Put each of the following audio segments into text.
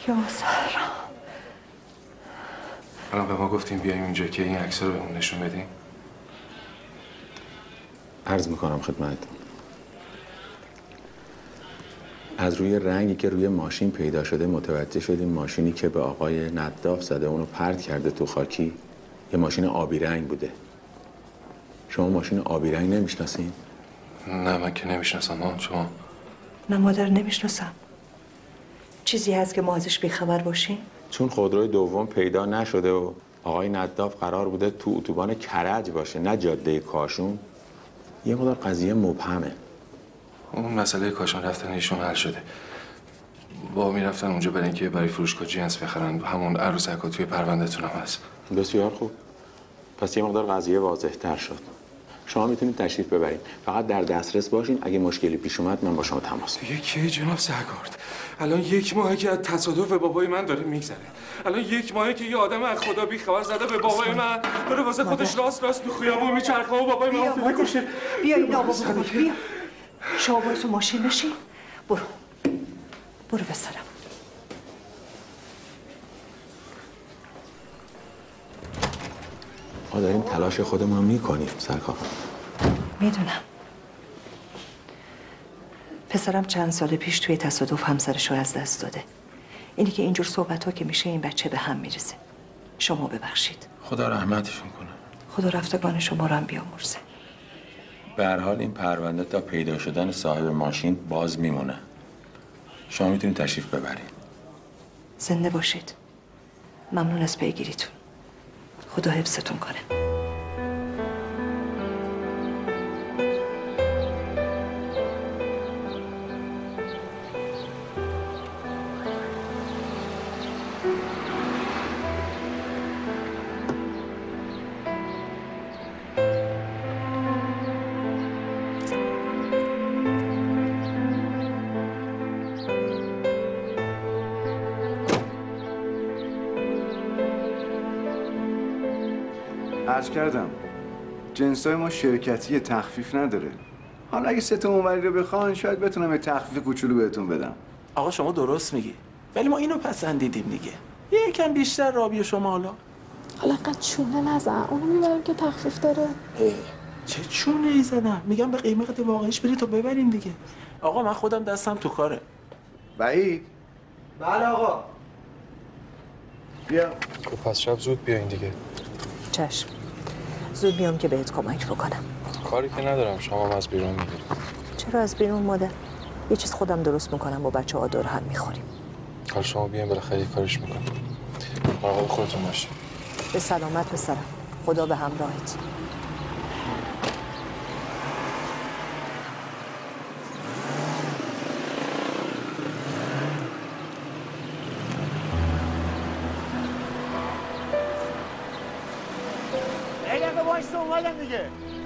یا سهرا، الان به ما گفتیم بیاییم اینجا که این عکس رو بهمون نشون بدیم. عرض میکنم خدمتتون، از روی رنگی که روی ماشین پیدا شده متوجه شدیم ماشینی که به آقای نداف زده اونو پرت کرده تو خاکی یه ماشین آبی رنگ بوده. شما ماشین آبی رنگ نمیشناسین؟ نه من که نمیشناسم. شما؟ نه مادر نمیشناسم. چیزی هست که ما ازش بیخبر باشیم؟ چون خودروی دوم پیدا نشده و آقای نداف قرار بوده تو اتوبان کرج باشه نه جاده کاشون، یه مقدار قضیه مبهمه. اون مسئله کاشان رفتن ایشون حل شده. با میرفتن اونجا برای اینکه برای فروشگاه جنس بخرن. همون عروسک‌ها توی پرونده‌تون هم هست. بسیار خوب. پس یه مقدار قضیه واضح‌تر شد. شما میتونید تشریف ببرید. فقط در دسترس باشین. اگه مشکلی پیش اومد من با شما تماس میگیرم. کی جناب سرگارد؟ الان 1 ماهه که از تصادف بابای من داره میگذره. الان 1 ماهه که یه آدم از خدا بیخبر زده به بابای من داره واسه خودش راست تو خیابون میچرخه و بابای من افتاده کشه. بیا این آبو بخور. بیا. شما برو تو ماشین بشین. برو بسرم. ما داریم تلاش خودمون رو میکنیم سرکار. میدونم. پسرم چند سال پیش توی تصادف همسرش رو از دست داده. اینی که اینجور صحبت‌ها که میشه این بچه به هم میرسه. شما ببخشید. خدا رحمتشون کنه. خدا رفتگان شما رو هم بیامرزه. به هر حال این پرونده تا پیدا شدن صاحب ماشین باز میمونه. شما میتونید تشریف ببرید. زنده باشید. ممنون از پیگیریتون. خدا حفظتون کنه. عرض کردم جنسای ما شرکتی تخفیف نداره. حالا اگه 3 تا اونوری رو بخوان شاید بتونم یه تخفیف کوچولو بهتون بدم. آقا شما درست میگی، ولی ما اینو پسندیدیم دیگه. یکم بیشتر رابی شما حالا قد چونه نزن، اونو میبریم که تخفیف داره. چه چونه ای زدم؟ میگم به قیمت واقعیش بری تا ببریم دیگه. آقا من خودم دستم تو کاره. وحید. بله آقا. بیا. خب پس شب زود بیاین دیگه. چشم. زود بیام که بهت کمک بکنم. کاری که ندارم، شما هم از بیرون میگیرید. چرا از بیرون مادر؟ یه چیز خودم درست میکنم با بچه‌ها دور هم میخوریم. حالا شما بیاین بالاخره یه کارش میکنم. مراقب خودتون باشید. به سلامت پسرم. خدا به همراهت. اومدم دیگه.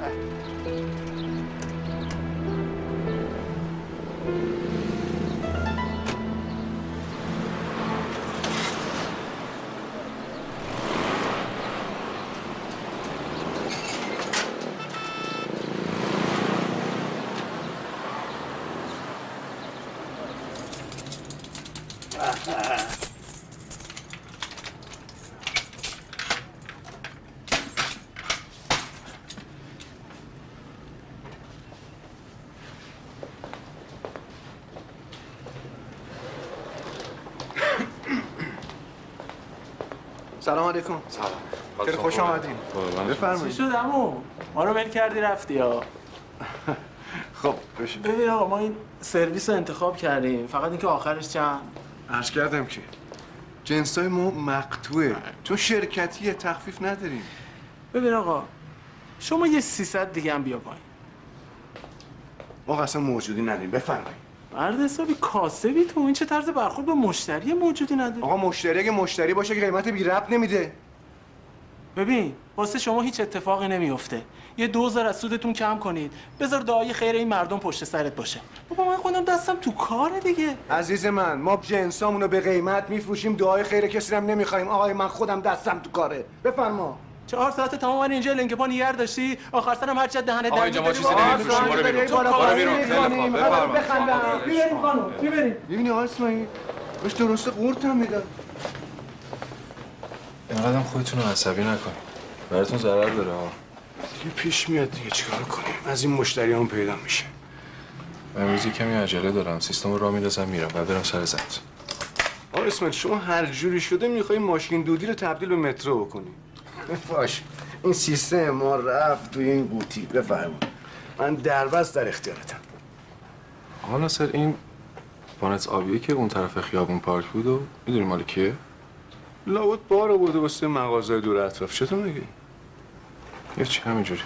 سلام علیکم. سلام. خیلی خوش آمدین. بفرمایید. چی شد عمو؟ ما رو ول کردی رفتی ها. خب بشین. ببین آقا ما این سرویس رو انتخاب کردیم، فقط اینکه آخرش چند. عرض کردم که جنسای ما مقطوعه چون شرکتی تخفیف نداریم. ببین آقا شما یه 300 دیگه هم بیا پایین. ما اصلا موجودی نداریم. بفرمایید. مرد حسابی کاسبی تو، این چه طرز برخورد با مشتری موجودی نداری؟ آقا مشتری اگه مشتری باشه که قیمت بی ربط نمیده. ببین واسه شما هیچ اتفاقی نمیفته. یه 2000 از سودتون کم کنید، بذار دعای خیر این مردم پشت سرت باشه. بابا من خودم دستم تو کاره دیگه. عزیز من ما جنسامونو به قیمت میفروشیم، دعای خیر کسی هم نمیخوایم. آقای من خودم دستم تو کاره. بفرما. 4 ساعت تمام اینجا لنگ پا نیر داشتی، آخر سرم هر چه دهنت آقا اینجا ما چیزی نمیفروشیم. برو بیرون. بخندم. بیاریم خانم. میبینی آقا اسماعیل؟ باش درسته قورت هم میداد. اینقدر خودتون رو عصبی نکنید. براتون ضرر داره ها. دیگه پیش میاد دیگه، چیکار کنیم؟ از این مشتریام پیدا میشه. امروز کمی عجله دارم، سیستم رو راه میندازم میرم بعد برم سر زنگ. آقا اسمت شما هر جوری شده میخوای ماشین دودی رو تبدیل به مترو بکنی. باش این سیستم ما رفت توی این قوطی. بفرمایید من دربست در اختیارتم. حالا سر این وانت آبیه که اون طرف خیابون پارک بود و میدونی مال کیه؟ لابد بار آورده واسه مغازه دور اطراف. چطور میگی؟ یه چی همینجوری.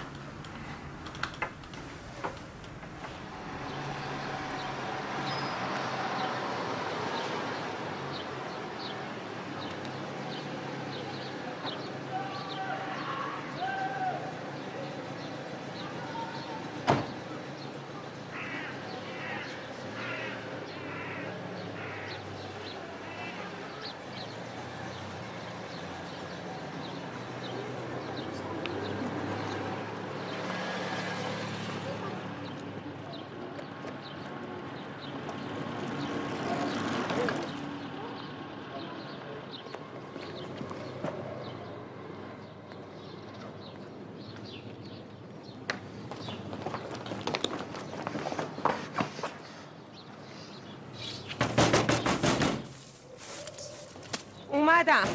اومدم.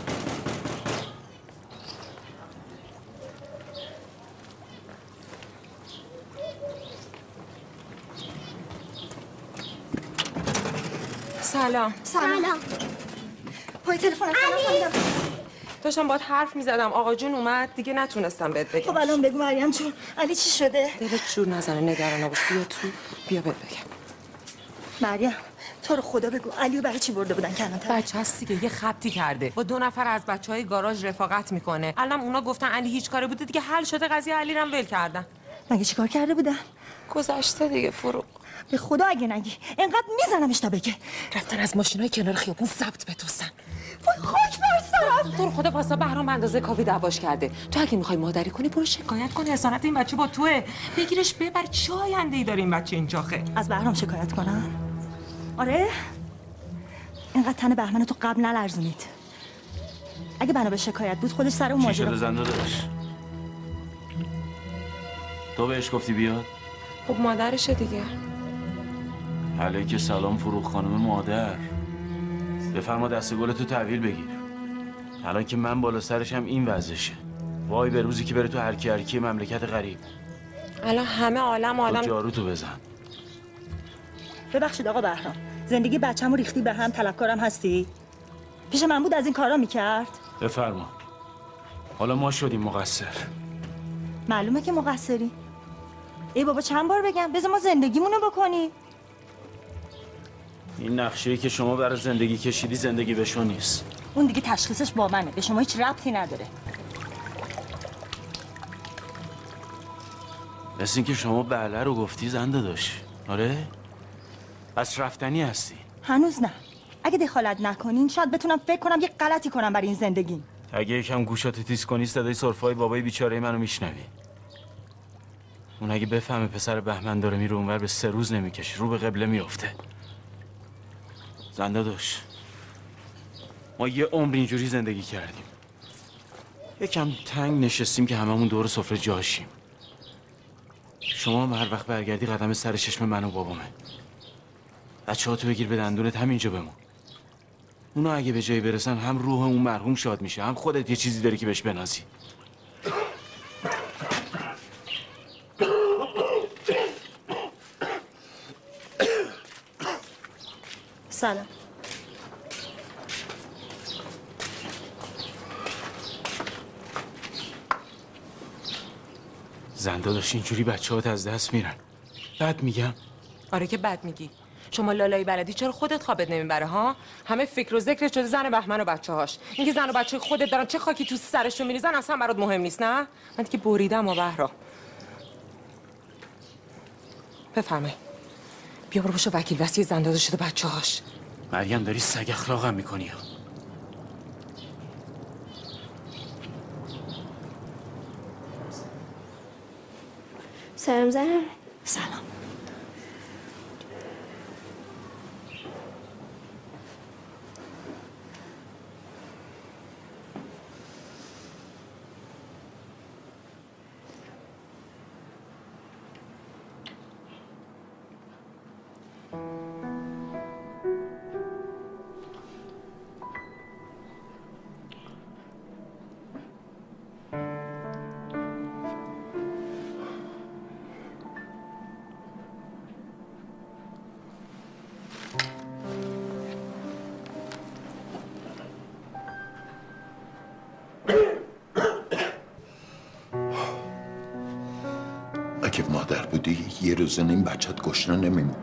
سلام. پای تلفن علی داشتم باهات حرف میزدم. آقا جون اومد دیگه نتونستم بهت بگم. خب الان بگو مریم جون، علی چی شده؟ دلت جور نزنه، نگران نباش. بیا تو، بیا بهت بگم. مریم تو رو خدا بگو علیو برای چی برده بودن کنار؟ بچه هست دیگه، یه خبطی کرده با 2 نفر از بچهای گاراژ رفاقت میکنه. الان اونا گفتن علی هیچ کاره بوده دیگه، حل شده قضیه. علی رو ول کردن. مگه چیکار کرده بودن؟ گذشته دیگه فروغ. به خدا اگه نگی اینقدر میزنمش تا بگه. رفتن از ماشینای کنار خیابون ضبط بتوسن. وای خاک بر سرم. تو رو خدا واسه بهرام به اندازه کافی دعواش کرده. تو اگه میخوای مادری کنی برو شکایت کن. حسانت این بچه با توئه. بگیرش ببر. چه آینده‌ای داره این بچه اینجاخه؟ از بهرام شکایت کنم؟ آره؟ اینقدر تن بهمن تو قبل نلرزونید. اگه بنا به شکایت بود خودش سر اون ماجرا. چی شده زنده داشت؟ تو بهش گفتی بیاد؟ خب مادرشه دیگه. علیک سلام فروغ خانم مادر. بفرما دست گل تو تحویل بگیر. الان که من بالا سرشم این وضعشه. وای به روزی که بره تو هرکی مملکت غریب. الان همه عالم جارو تو بزن. ببخشید آقا بهرام، زندگی بچه‌مو ریختی به هم. طلبکارم هستی؟ پیش من بود از این کارا میکرد؟ بفرما. حالا ما شدیم مقصر. معلومه که مقصری. ای بابا چند بار بگم بذار ما زندگیمونو بکنیم. این نقشه‌ای که شما برای زندگی کشیدی زندگی بهشون نیست. اون دیگه تشخیصش با منه، به شما هیچ ربطی نداره. مثل این که شما بله رو گفتی زنده داشت. آره؟ پس رفتنی هستی. هنوز نه. اگه دخالت نکنین شاید بتونم فکر کنم یه غلطی کنم برای این زندگی. اگه یکم گوشاتو تیز کنی صدای سرفای بابای بیچاره منو میشنوی. اون اگه بفهمه پسر بهمن داره میره اونور به 3 روز نمیکشه، رو به قبله میافته. زنده داشت. ما یه عمر اینجوری زندگی کردیم. یکم تنگ نشستیم که هممون دور سفره جاشیم. شما هم هر وقت برگردی قدم سر چشم من و بابامه. بچه‌هاتو بگیر به دندونت همینجا بمون. اونا اگه به جایی برسن هم روح اون مرحوم شاد میشه، هم خودت یه چیزی داری که بهش بنازی. سلام. زنده داشت اینجوری بچه‌هات از دست میرن. بد میگم. آره که بد میگی. شما لالای بلدی چرا خودت خوابت نمیبره ها؟ همه فکر و ذکر شده زن بهمن و بچه‌هاش. اینکه زن و بچه خودت دارن چه خاکی تو سرشون میریزن اصلا برات مهم نیست نه؟ من دیگه بریدم و بهرام. بفرمایید. بیا برو بشو وکیل وصی زنده شده بچه‌هاش. مریم داری سگ اخلاقم میکنی ها. سلام زنم. سلام. اگه مادر بودی یه روز این بچت گشنه نمیموند.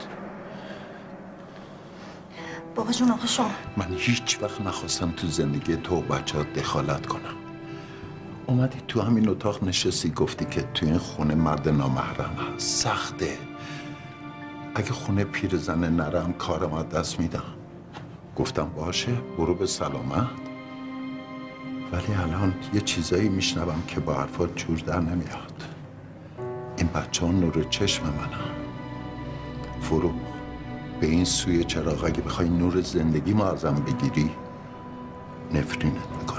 بابا جون آقا شما. من هیچ وقت نخواستم تو زندگی تو و بچه ها دخالت کنم. اومدی تو همین اتاق نشستی گفتی که تو این خونه مرد نامحرم هست، سخته. اگه خونه پیرزن نرم کارم از دست میدم. گفتم باشه برو به سلامت. ولی الان یه چیزایی میشنوم که با حرفات جور در نمیاد. این بچه ها نور چشم منم. فروغ به این سوی چراغ اگه بخوای نور زندگی ما ازم بگیری نفرینت میکنم.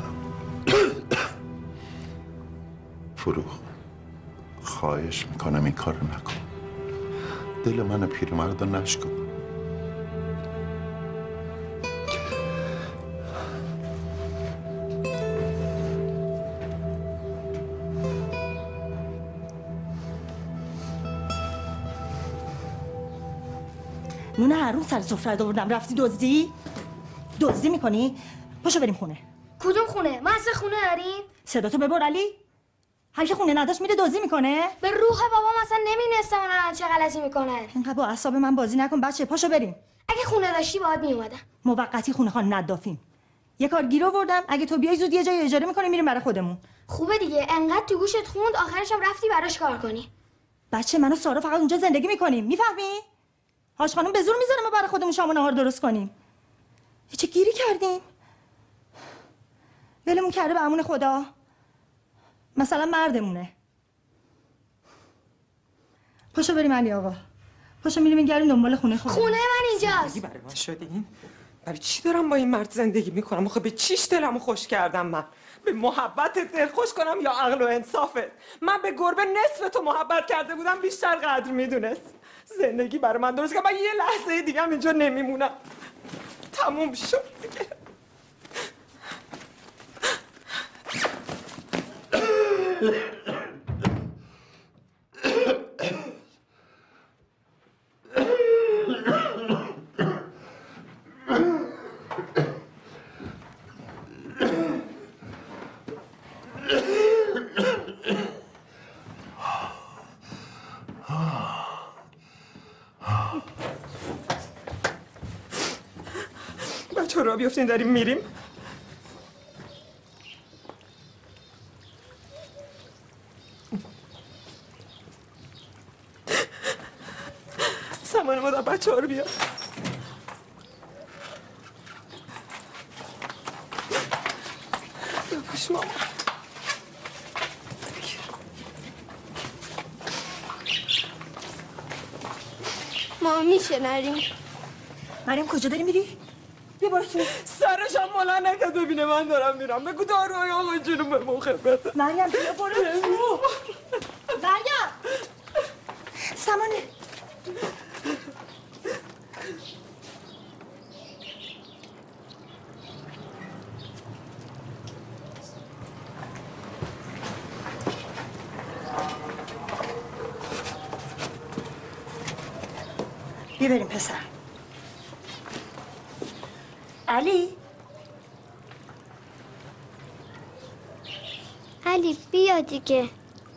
فروغ خواهش میکنم این کارو نکن. دل من پیرمرد رو نشکن. نون هر روز سر سفره آوردم رفتی دزدی میکنی؟ پاشو بریم خونه. کدوم خونه؟ ما اصلا خونه داریم؟ صداتو ببر علی. هر کی خونه نداشت میره دزدی میکنه؟ به روح بابام اصلا نمیدونستم اونا چه غلطی میکنن. اینقدر با اعصاب من بازی نکن بچه، پاشو بریم. اگه خونه داشتی باهات میومدم. موقتی خونه خان ندافیم. یه کار گیر آوردم، اگه تو بیای زود یه جای اجاره میکنیم میریم برای خودمون. خوبه دیگه، انقدر تو گوشت خوند آخرش هم رفتی براش کار کنی. بچه منو سارا فقط اونجا زندگی میکنیم، میفهمی؟ حاج خانم به زور میذاره ما برای خودمون شام و نهار درست کنیم. چه گیری کردیم؟ ولمون کرده به امون خدا. مثلا مردمونه. پاشو بریم علی آقا. پاشو میریم میگردیم دنبال خونه خودمون. خونه من اینجاست. زندگی برای من شدین؟ برای چی دارم با این مرد زندگی میکنم؟ آخه به چیش دلمو خوش کردم من؟ به محبتت دل خوش کنم یا عقل و انصافت؟ من به گربه نصف تو محبت کرده بودم بیشتر قدر میدونست. زندگی برای من درست که من یه لحظه دیگه هم اینجا نمیمونم. تموم شد دیگه. بچه را بیفتین داریم میریم. سامان مادر بچه ها رو بیار. بپوش ماما. ما میشه نریم؟ مریم کجا داری میری؟ بیا برو تو. سرش هم ملا نکرد ببینه من دارم میرم. بگو داروهای آقا جونم به من خدمته. مریم بیا برو تو. مریم سمانه. بیا بریم پسر. علی علی بیا دیگه.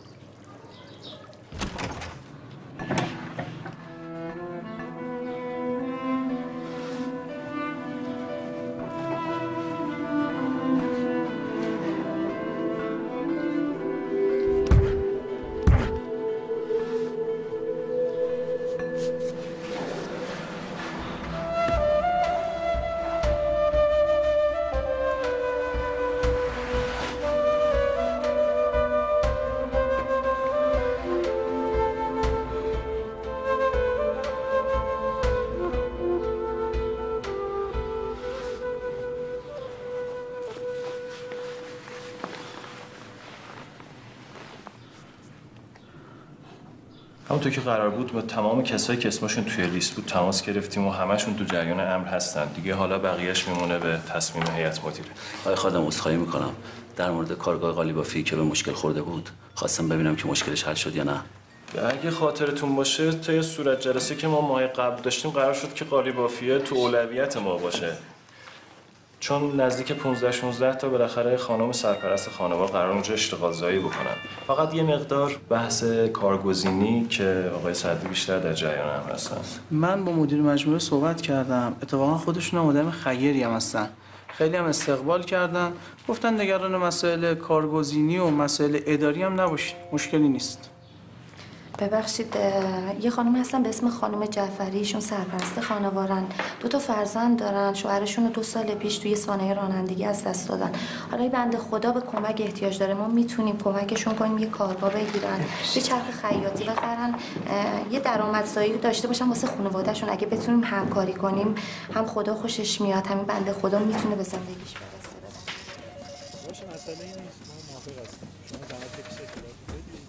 همونطور که قرار بود با تمام کسایی که اسمشون توی لیست بود تماس گرفتیم و همشون تو جریان امر هستن دیگه. حالا بقیه‌اش میمونه به تصمیم هیئت مدیره. آقای خادم عذرخواهی میکنم در مورد کارگاه قالیبافی که به مشکل خورده بود. خواستم ببینم که مشکلش حل شد یا نه. اگه خاطرتون باشه تا یه صورت جلسه که ما ماه قبل داشتیم قرار شد که قالیبافیه تو اولویت ما باشه. چون نزدیک 15-16 تا بالاخره خانم سرپرست خانوار قرار اونجا اشتغال زایی بکنن. فقط یه مقدار بحث کارگزینی که آقای سعدی بیشتر در جریان هم هستن. من با مدیر مجموعه صحبت کردم. اتفاقا خودشون هم آدم خیری هم هستن. خیلی هم استقبال کردن. گفتن نگران مسائل کارگزینی و مسائل اداری هم نباشید. مشکلی نیست. ببخشید یه خانم هستن به اسم خانم جعفری، ایشون سرپرست خانوارن، 2 فرزند دارن، شوهرشون رو 2 سال پیش توی سانحه رانندگی از دست دادن. حالا این بنده خدا به کمک احتیاج داره، ما میتونیم کمکشون کنیم یه کارگاه بگیرن، یه چرخ خیاطی بخرن، یه درآمدزایی داشته باشن واسه خانواده‌شون. اگه بتونیم همکاری کنیم هم خدا خوشش میاد، همین بنده خدا میتونه به زندگیش برسه. باشه مسئله این نیست، ما موافق هستیم. شما زحمت بکشید اطلاعات بدید.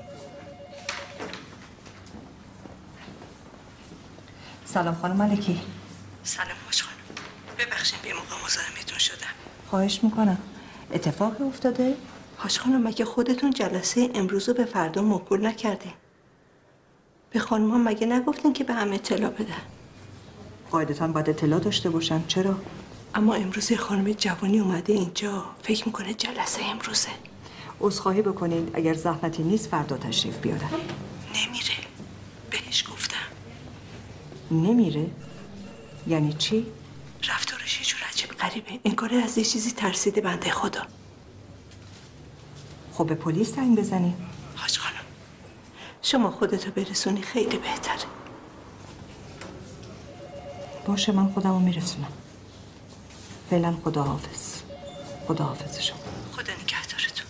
سلام خانم ملکی. سلام حاج خانم. ببخشید بی موقع مزاحمتون شدم. خواهش میکنم. اتفاقی افتاده؟ حاج خانم مگه خودتون جلسه امروز رو به فردا موکول نکردین؟ به خانم‌ها مگه نگفتین که به هم اطلاع بدن؟ قاعدتاً باید اطلاع داشته باشن. چرا؟ اما امروز یه خانم جوانی اومده اینجا، فکر میکنه جلسه امروزه. عذرخواهی بکنین، اگر زحمتی نیست فردا تشریف بیارن. نمیره. بهش گفتم. نمیره؟ یعنی چی؟ رفتارش یه جور عجیب غریبه. انگاره از یه چیزی ترسیده بنده خدا. خب به پلیس زنگ بزنی. حاج خانم شما خودتو برسونی خیلی بهتره. باشه من خودمو میرسونم. فعلا خداحافظ. خداحافظ شما. خدا نگهدارتون.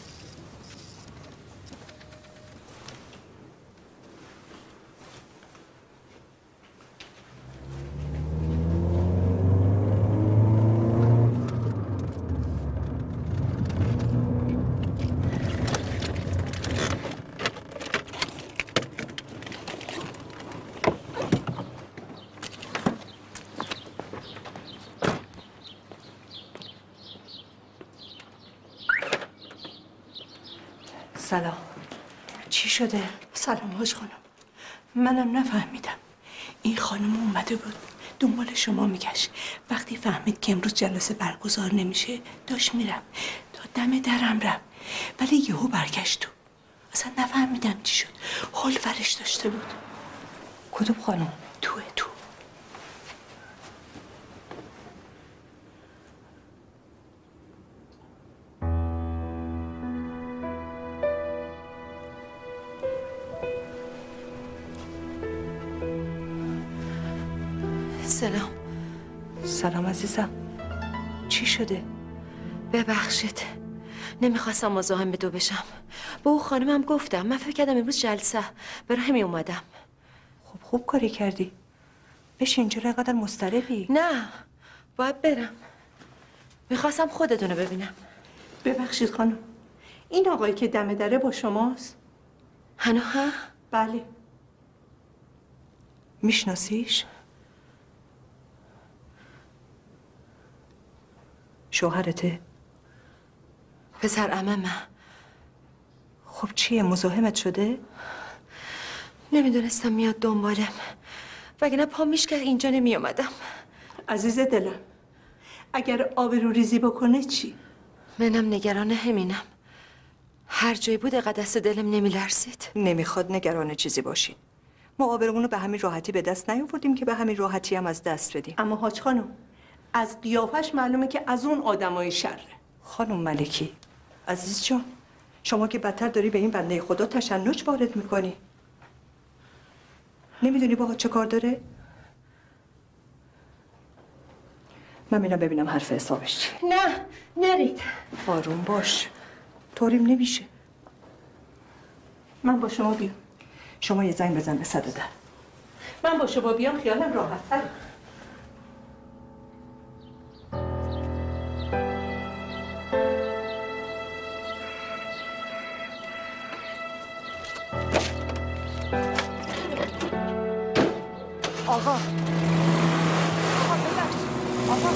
سلام. چی شده؟ سلام حاج خانم. منم نفهمیدم. این خانم اومده بود دنبال شما میگشت. وقتی فهمید که امروز جلسه برگزار نمیشه داشت میرم تا دم درم رفت، ولی یهو برگشت تو. اصلا نفهمیدم چی شد. حال ورش داشته بود. کدوم خانم؟ تو. سلام. سلام عزیزم. چی شده؟ ببخشید نمیخواستم مزاحم دو بشم. با او خانمم گفتم من فکر کردم امروز جلسه، برای همین اومدم. خب خوب کاری کردی. بشین، چرا اینقدر مضطربی؟ نه باید برم. میخواستم خودتونو ببینم. ببخشید خانم، این آقایی که دم دره با شماست؟ هنو ها؟ بله. میشناسیش؟ شوهرته؟ پسر عممه. خب چیه، مزاحمت شده؟ نمیدونستم میاد دنبالم، وگرنه پا میشکرد اینجا نمی اومدم. عزیز دلم اگر آبرو ریزی بکنه چی؟ منم نگران همینم. هر جایی بود اینقدر دست دلم نمیلرزید. نمیخواد نگران چیزی باشین. ما آبرومونو به همین راحتی به دست نیاوردیم که به همین راحتی هم از دست بدیم. اما حاج خانم از قیافش معلومه که از اون آدمای شره. خانم ملکی عزیز جان، شما که بدتر داری به این بنده خدا تشنج وارد میکنی. نمیدونی باهات چه کار داره؟ من میرم ببینم حرف حسابش چیه. نه نرید. آروم باش، طوریم نمیشه. من با شما بیام. شما یه زنگ بزن به 110. من با شما بیام خیالم راحت تره. آقا ببخش. آقا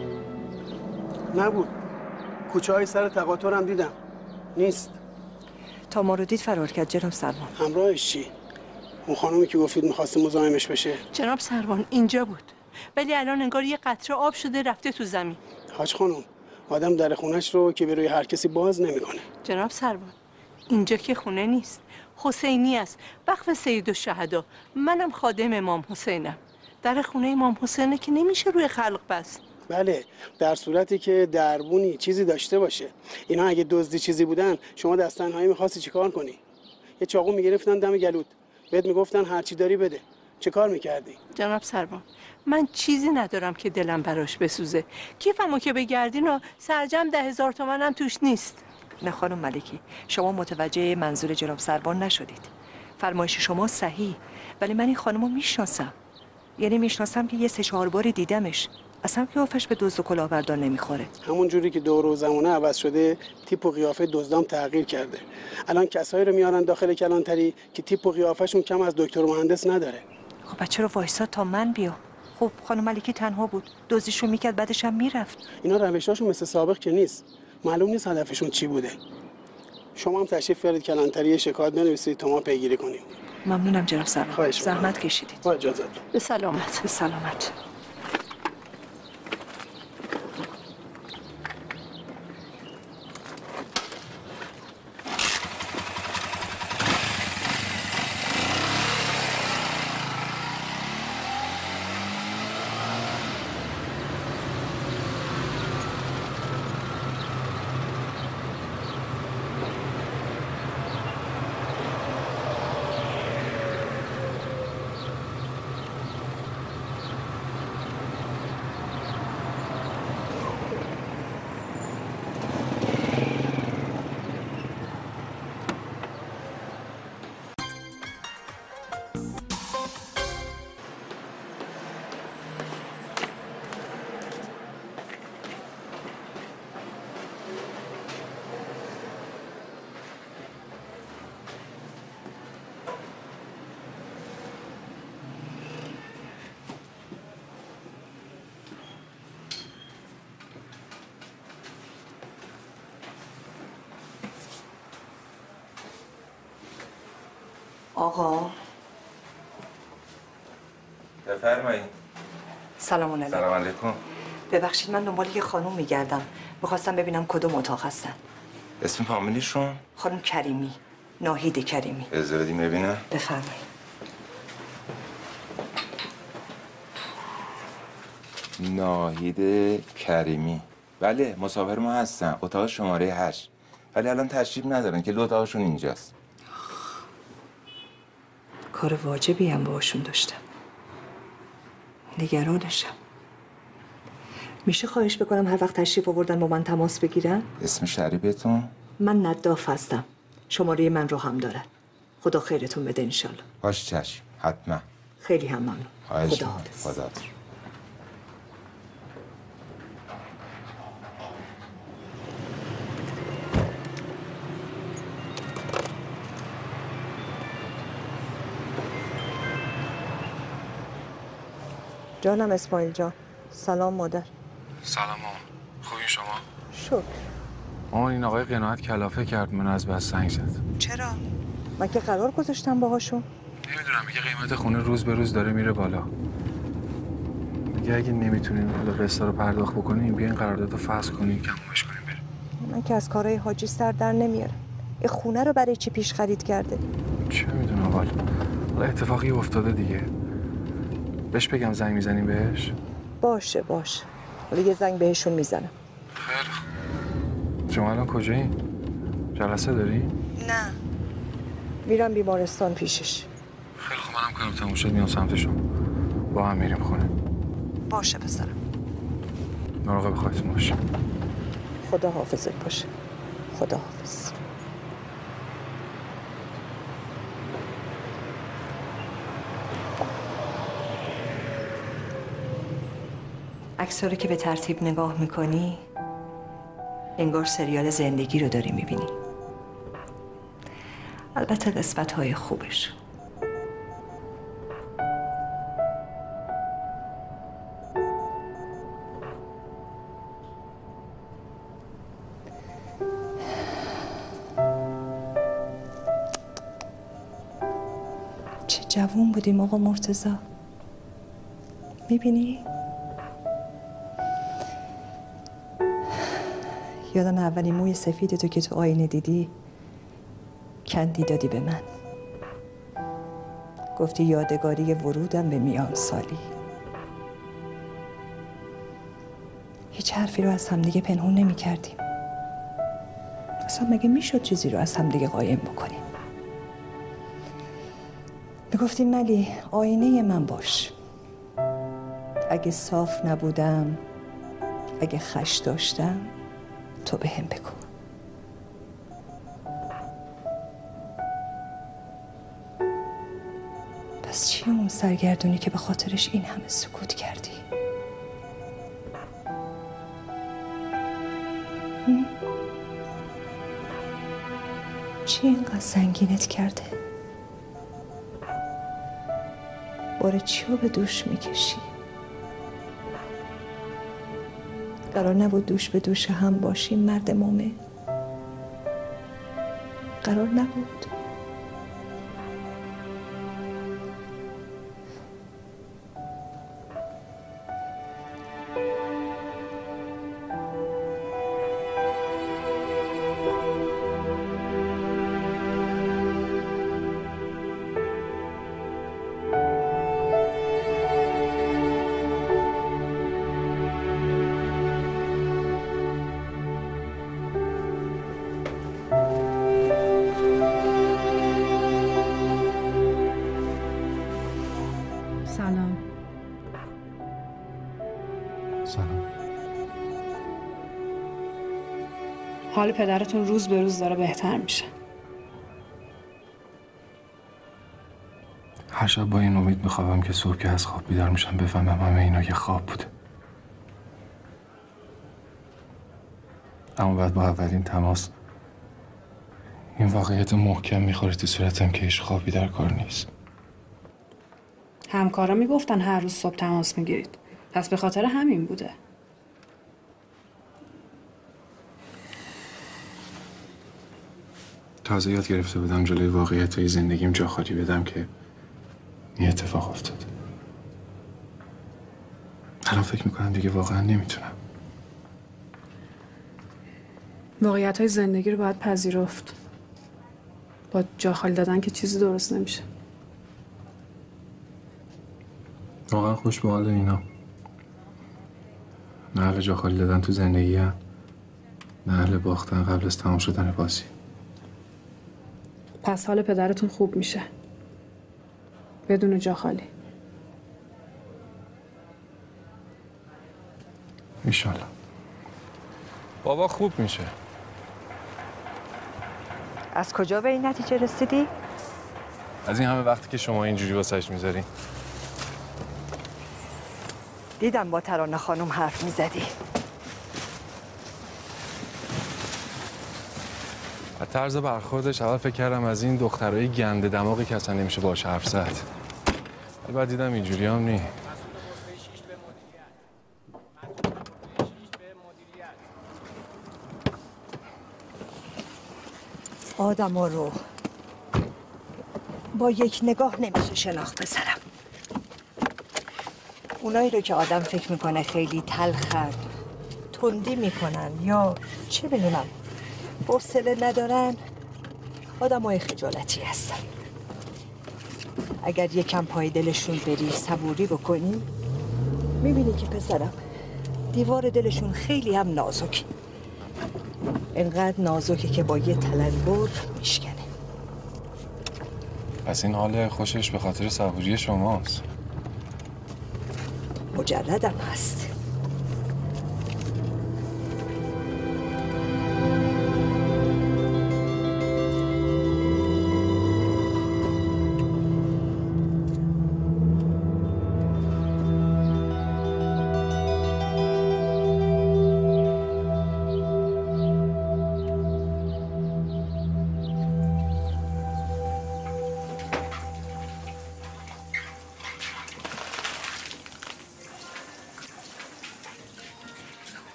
نبود. کوچه های سر تقاطر هم دیدم. نیست. تا ما رو دید فرار کرد جناب سروان. همراهش چی؟ اون خانومی که گفتید می‌خواست مزاحمش بشه؟ جناب سروان اینجا بود، ولی الان انگار یه قطره آب شده رفته تو زمین. حاج خانم، آدم در خونش رو که به روی هر کسی باز نمی‌کنه. جناب سروان اینجا که خونه نیست، حسینی است، وقف سید الشهدا. منم خادم امام حسینم. در خونه امام حسینه که نمیشه روی خلق بست. بله، در صورتی که دربونی چیزی داشته باشه. اینا اگه دزدی چیزی بودن، شما دست تنهایی می‌خواستی چیکار کنی؟ یه چاقو می‌گرفتن دم گلوت، بهت میگفتن هر چی داری بده. چه کار می‌کردی؟ جناب سروان من چیزی ندارم که دلم براش بسوزه. کیفمو که بگردین و سرجم 10,000 تومنم توش نیست. نه خانم ملکی، شما متوجه منظور جناب سروان نشدید. فرمایش شما صحیح، ولی من این خانمو میشناسم. یعنی میشناسم که یه 3-4 باری دیدمش. اصلا قیافش به دزد و کلاهبردار نمیخوره. همون جوری که دور و زمانه عوض شده، تیپ و قیافه دزدام تغییر کرده. الان کسایی رو میارن داخل کلانتری که تیپ و قیافه‌شون کم از دکتر و مهندس نداره. خب بچه رو وایسا تا من بیام. خب خانم ملکی تنها بود، دزدیشو میکرد بعدش هم میرفت. اینا روشاشون مثل سابق که نیست. معلوم نیست هدفشون چی بوده. شما هم تشریف بیارید کلانتری شکایت بنویسید تا ما پیگیری کنیم. ممنونم جناب سروان. زحمت کشیدید. با اجازهتون. به سلامت. به سلامت. آقا بفرمایید. سلام علیکم. سلام علیکم. ببخشید من دنبال یه خانم میگردم. میخواستم ببینم کدوم اتاق هستن. اسم فامیلیشون؟ خانم کریمی، ناهید کریمی. اجازه بدیم ببینم. بفرمایید. ناهید کریمی. بله مسافر ما هستن. اتاق شماره 8. ولی الان تشریف ندارن که اتاقشون اینجاست. کار واجبی هم باهاشون داشتم. نگرانشم. میشه خواهش بکنم هر وقت تشریف آوردن با من تماس بگیرن؟ اسم شریفتون؟ من نداف هستم. شماره من رو هم دارن. خدا خیرتون بده انشالله. باش چشم. حتما. خیلی هم ممنون. خدا حافظ. خدا. جانم اسماعیل جان. سلام مادر. سلام مامان. خوبی شما؟ شکر. مامان این آقای قناعت کلافه کرد منو از بس سنگ زد. چرا؟ من که قرار گذاشتم باهاشون. نمیدونم میگه قیمت خونه روز به روز داره میره بالا. میگه اگه نمیتونین پول قسطا رو پرداخت بکنین بیاین قراردادو فسخ کنین تمومش کنین بریم. من که از کارهای حاجی سر در نمیارم. این خونه رو برای چی پیش خرید کرده؟ چه میدونم حالا اتفاقی افتاده دیگه. بهش بگم زنگ میزنیم بهش؟ باشه حالا یه زنگ بهشون میزنم. خیلی خوب. شما الان کجایین؟ جلسه داری؟ نه میرم بیمارستان پیشش. خیلی خوب منم کارم تموم شد میام سمت شما. با هم میریم خونه. باشه پسرم. مراقب خودتون باش. خدا حافظت باشه. خدا حافظ. عکس‌ها رو که به ترتیب نگاه میکنی انگار سریال زندگی رو داری میبینی. البته قسمت‌های خوبش. جوون بودیم آقا مرتضی. میبینی؟ یادم اولین موی سفید تو که تو آینه دیدی کندی دادی به من. گفتی یادگاری ورودم به میان سالی. هیچ حرفی رو از همدیگه پنهون نمی کردیم. اصلا مگه میشد چیزی رو از همدیگه قایم بکنیم؟ میگفتیم ملی آینه من باش. اگه صاف نبودم، اگه خش داشتم، تو به هم بگو. پس چیه اون سرگردونی که به خاطرش این همه سکوت کردی؟ چی اینقدر سنگینت کرده؟ بار چی رو به دوش میکشی؟ قرار نبود دوش به دوش هم باشیم مرد مومن؟ قرار نبود؟ سلام. سلام. حال پدرتون روز به روز داره بهتر میشه. هر شب با این امید میخوابم که صبح که از خواب بیدار میشم بفهمم همه اینا یه خواب بوده. اما بعد با اولین تماس این واقعیت محکم میخوره تو صورتم که هیچ خوابی در کار نیست. همکارا میگفتن هر روز صبح تماس میگیرید. پس به خاطر همین بوده. تازه یاد گرفته بودم جلوی واقعیت‌های زندگیم جا خالی بدم که این اتفاق افتاد. الان فکر میکنم دیگه واقعا نمیتونم. واقعیت‌های زندگی رو باید پذیرفت. با جا خالی دادن که چیزی درست نمیشه. واقعا خوش به حال اینا. نه اهل جا خالی دادن تو زندگی هم، نه اهل باختن قبل از تمام شدن بازی. پس حال پدرتون خوب میشه بدون جا خالی. ایشالله. بابا خوب میشه. از کجا به این نتیجه رسیدی؟ از این همه وقتی که شما اینجوری واسش میذاری. دیدم با ترانه خانم حرف میزدی. از طرز برخوردش اول فکر کردم از این دخترای گنده دماغی که اصلا نمیشه باهاش حرف زد. بعد دیدم اینجوری هم نی. آدم رو با یک نگاه نمیشه شناخت بسرم. اونایی رو که آدم فکر میکنه خیلی تلخن، تندی میکنن یا چه بدونم حوصله ندارن، آدمای خجالتی هستن. اگر یکم پای دلشون بری صبوری بکنی میبینی که پسرم دیوار دلشون خیلی هم نازکی. انقدر نازکه که با یه تلنگر میشکنه. پس این حال خوشش به خاطر صبوری شماست. مجردم هست.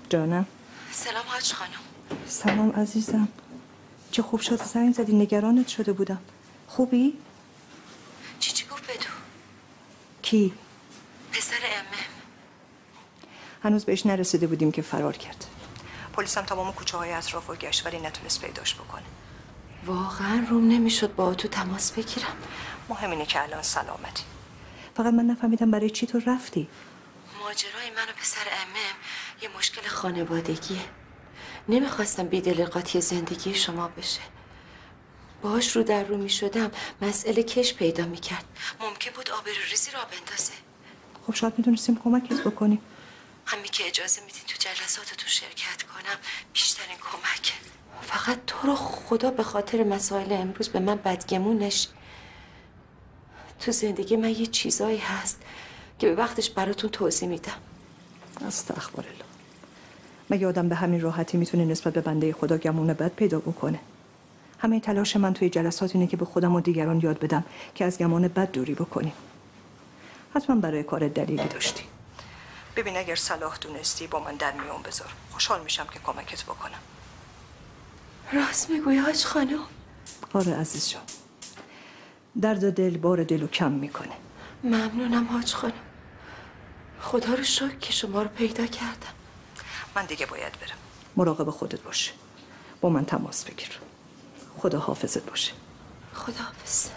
جانم. سلام حاج خانم. سلام عزیزم. چه خوب شد زنگ زدی، نگرانت شده بودم. خوبی؟ چی گفت بدو؟ کی؟ پسر امم. هنوز بهش نرسیده بودیم که فرار کرد. پلیس هم تمام کوچه های اطراف رو گشت ولی نتونست پیداش بکنه. واقعا روم نمیشد با تو تماس بگیرم. مهم اینه که الان سلامتی. فقط من نفهمیدم برای چی تو رفتی. ماجرای من و پسر امم یه مشکل خانوادگیه. نمیخواستم بیدل قاطی زندگی شما بشه. باهاش رو در رو میشدم مسئله کش پیدا میکرد. ممکن بود آبروریزی را بندازه. خب شاید میتونستیم کمکت بکنیم. همین که اجازه میدین تو جلساتتون شرکت کنم بیشترین کمک. فقط تو رو خدا به خاطر مسائل امروز به من بدگمون نشی. تو زندگی من یه چیزایی هست که به وقتش براتون توضیح میدم. استغفرالله. مگه آدم به همین راحتی میتونه نسبت به بنده خدا گمون بد پیدا بکنه؟ همه تلاش من توی جلسات اینه که به خودم و دیگران یاد بدم که از گمان بد دوری بکنیم. حتما برای کار دلیلی داشتی. ببین اگر صلاح دونستی با من در میون بذار. خوشحال میشم که کمکت بکنم. راست میگوی حاج خانم؟ آره عزیز جان. درد دل بار دلو کم میکنه. ممنونم حاج خانم. خدا رو شکر که شما رو پیدا کردم. من دیگه باید برم. مراقب خودت باشه. با من تماس بگیر. خدا حافظت باشه. خدا حافظ.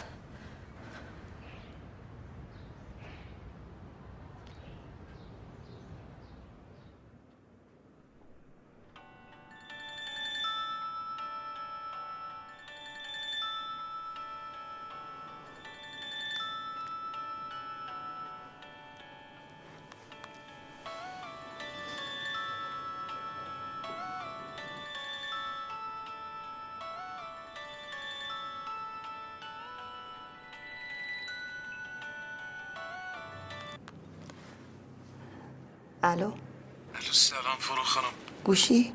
الو. الو سلام فرو خانم. گوشی؟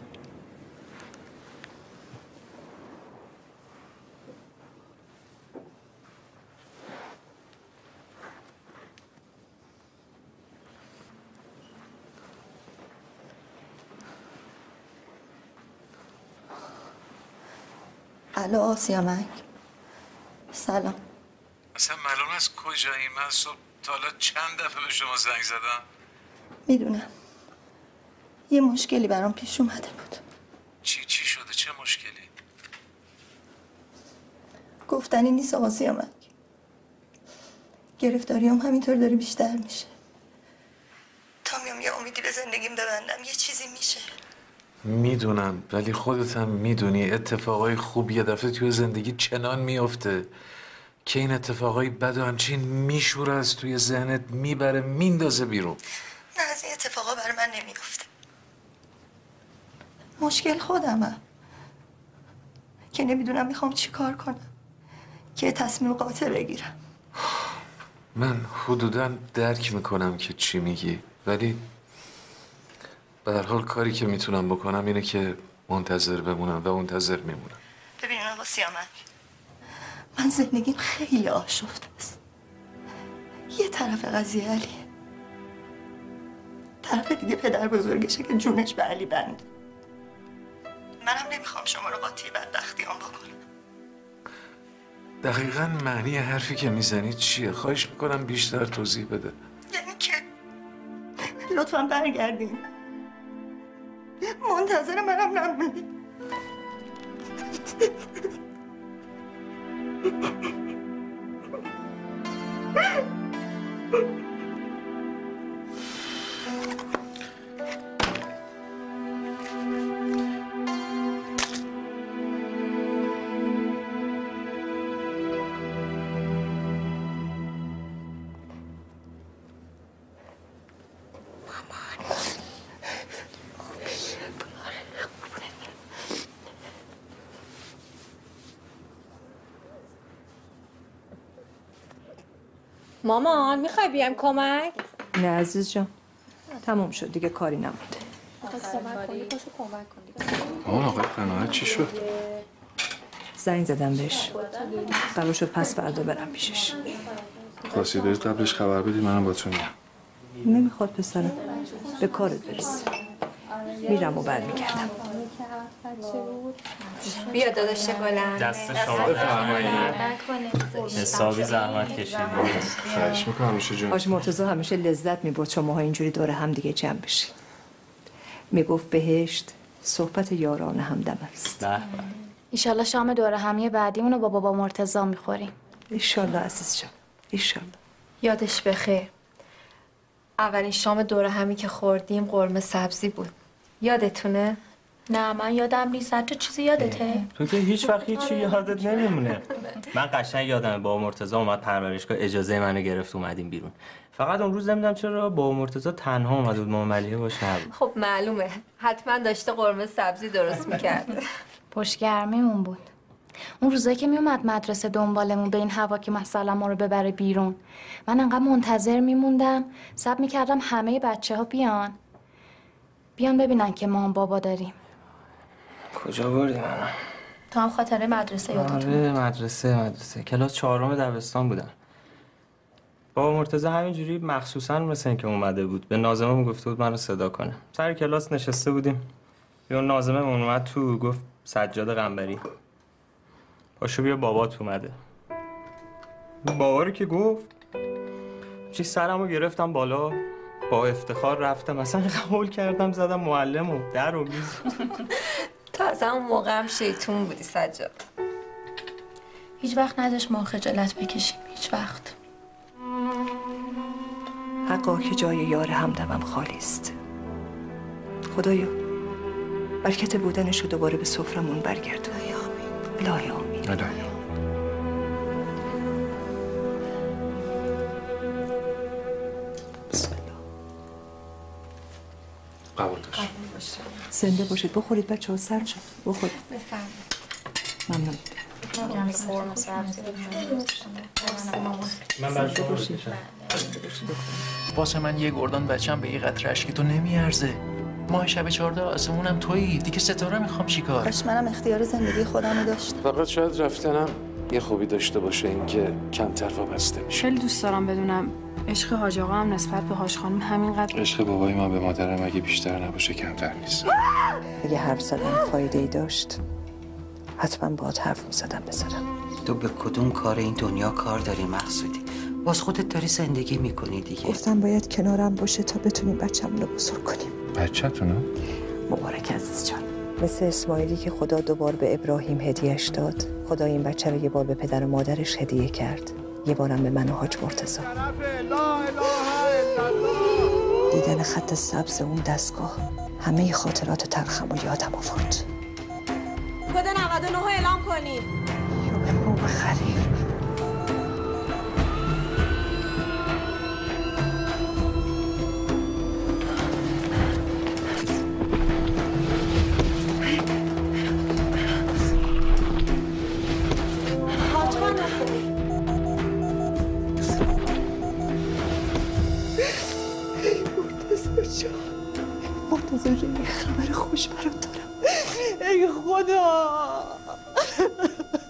الو آسیامک. سلام. اصلا معلوم است کجایی؟ من صبح تا حالا چند دفعه به شما زنگ زدم. میدونم یه مشکلی برام پیش اومده بود. چی شده؟ چه مشکلی؟ گفتنی نیست آسیامک. گرفتاریام همینطور داره بیشتر میشه. تا میام یه امیدی به زندگیم ببندم یه چیزی میشه. میدونم ولی خودت هم میدونی اتفاقای خوب یه دفعه توی زندگی چنان میافته که این اتفاقای بد و همچین میشوره از توی ذهنت میبره میندازه بیرون. نه از این اتفاقا برای من نمیافته. مشکل خودمم که نمیدونم میخوام چی کار کنم که تصمیم قاطع بگیرم. من حدوداً درک میکنم که چی میگی ولی به هر حال کاری که میتونم بکنم اینه که منتظر بمونم و منتظر میمونم. ببین آقا سیامک من زندگیم خیلی آشفته است. یه طرف قضیه علیه، طرف دیگه پدر بزرگشه که جونش به علی بنده. منم نمیخوام شما رو قاطی بدبختیام بکنم. دقیقاً معنی حرفی که میزنی چیه؟ خواهش میکنم بیشتر توضیح بده. یعنی که لطفاً برگردین، منتظر منم نمونید. مامان میخوای بیام کمک؟ نه عزیز جان تموم شد دیگه کاری نمونده. آقای قناعت چی شد؟ زنگ زدم بهش قرار شد پس فردا برم پیشش. خواستی دارید قبلش خبر بدید منم با تو میام. نمیخواد پسرم به کارت برس. میرم و برمیگردم. بیا داداش گلم. دست شما بفرمایید. حسابی زحمت کشیدید. خواهش میکنم میشه جون. حاج مرتضی همیشه لذت میبرد شماها اینجوری دور هم دیگه جمع بشید. میگفت بهشت صحبت یاران همدم است. ایشالله شام دور همی بعدیمون رو با بابا مرتضی میخوریم. ایشالله عزیز جان، ایشالله. یادش بخیر. اولین شام دور همی که خوردیم قرمه سبزی بود. یادتونه؟ نه من یادم نیست. هر چیزی یادته؟ تو که هیچ وقت هیچی یادت نمیمونه. من قشنگ یادمه بابا مرتضی اومد پرورشگاه اجازه منو گرفت اومدیم بیرون. فقط اون روز نمیدونم چرا بابا مرتضی تنها اومد بود، مامان ملیحه باش نبود. خب معلومه. حتما داشته قرمه سبزی درست میکرد. پشتگرمیمون بود. اون روزایی که میومد مدرسه دنبالمون به این هوا که مثلا ما رو ببره بیرون، من انقدر منتظر میموندم، صبر میکردم همه بچه ها بیان ببینن که ما هم بابا داریم. کجا بردی منو؟ تو هم خاطره مدرسه یادتون؟ آره مدرسه کلاس 4 دبستان بودم. بابا مرتضی همینجوری مخصوصا مثل اینکه اومده بود به ناظمه میگفته بود منو صدا کنه. سر کلاس نشسته بودیم، یه ناظمه اومد تو گفت سجاد قنبری پاشو بیا بابات اومده. بابا رو که گفت چی سرمو گرفتم بالا، با افتخار رفتم مثلا قبول کردم زدم معلمو در و میز. تو از همون موقع هم شیطون بودی سجاد. هیچ وقت نداشت ما خجالت بکشیم، هیچ وقت. حقا که جای یار همدمم خالی است. خدایا برکت بودنش رو دوباره به سفرمون برگردون. الهی آمین. الهی. بسم الله. قبول داشت. زنده باشید. بخورید بچه ها، سر شد. بخورید. بفرمایید. ممنون. من برای شما واسه من یه گردان بچم به یه قطره اشکی تو نمیارزه. ماه شب 14 آسمونم تویی دیگه، ستاره میخوام چیکار؟ کاش منم اختیار زندگی خودم رو داشت. فقط شاید رفتنم یه خوبی داشته باشه، این که کمتر وابسته میشه. خیلی دوست دارم بدونم عشق حاج آقا هم نسبت به حاج خانم همینقدر. عشق بابای من به مادرم اگه بیشتر نباشه کمتر نیست. اگه حرف زدن فایده ای داشت حتما باهات حرف می‌زدم بزنم. تو به کدوم کار این دنیا کار داری مقصودی؟ باز خودت داری زندگی میکنی دیگه. گفتم باید کنارم باشه تا بتونیم بچه‌مون رو بزرگ کنیم. بچه‌تونو؟ مبارک عزیز جان. مثل اسماعیلی که خدا 2 بار به ابراهیم هدیهش داد، خدا این بچه رو 1 بار به پدر و مادرش هدیه کرد، 1 بارم به من و حاج مرتضی. دیدن خط سبز اون دستگاه همه خاطرات تلخم و یادم آورد. کد 99 اعلام کنید. یا بخریم. مرتضی جان، یه خبر خوش برات دارم. ای خدا